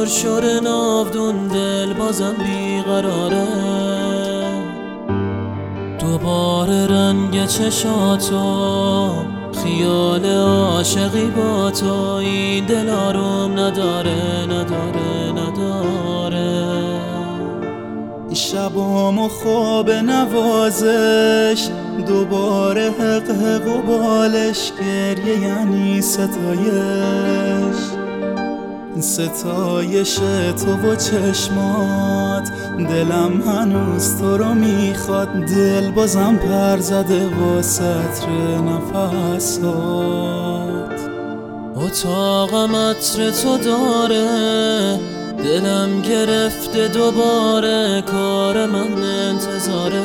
شور ناودون دل بازم بیقراره. دوباره رنگ چشاتو، خیال عاشقی با تو، این دل آروم نداره نداره نداره. شبام و خواب نوازش، دوباره حق حق و بالش، گریه یعنی ستایش تو و چشمات. دلم هنوز تو رو میخواد، دل بازم پر زده با سطر نفسات. اتاقم عطر تو داره، دلم گرفته دوباره، کار من انتظاره.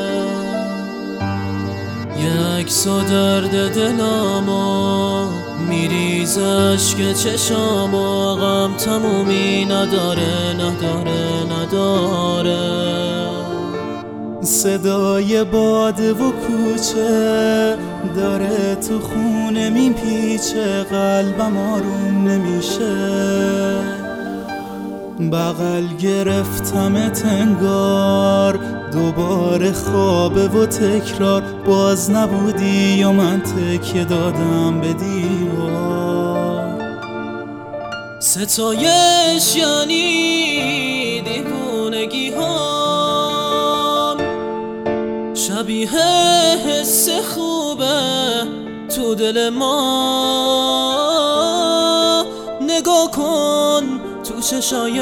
یک سو درد دلامو میریزه اشک چشامو، غم تمومی نداره نداره نداره. صدای باده و کوچه داره تو خونه میپیچه، قلبم آروم نمیشه. بغل گرفتمت انگار، دوباره خوابه و تکرار، باز نبودی و من تکیه دادم به دیوار. ستایش یعنی دیوونگی هام، شبیه حس خوبه تو دل ما. نگاه کن تو چشای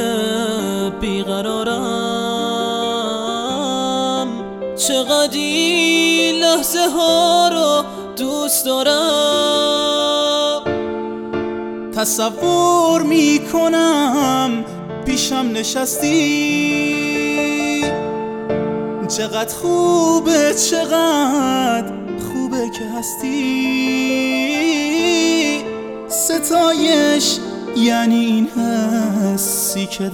بیقرارم، چقدر این لحظه ها رو دوست دارم. تصور میکنم پیشم نشستی، چقدر خوبه چقدر خوبه که هستی. ستایش یعنی این حسی که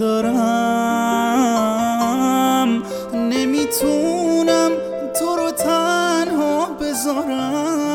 دارم، نمیتونم تو رو تنها بذارم.